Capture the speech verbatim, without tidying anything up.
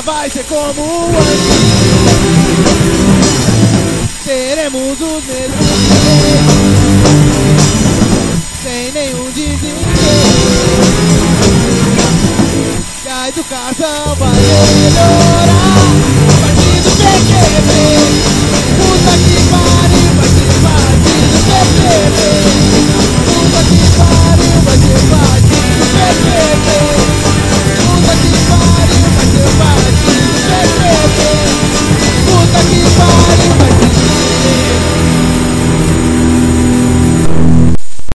vai ser como antes. Teremos os mesmos direitos, sem nenhum desespero. Que a educação vai melhorar.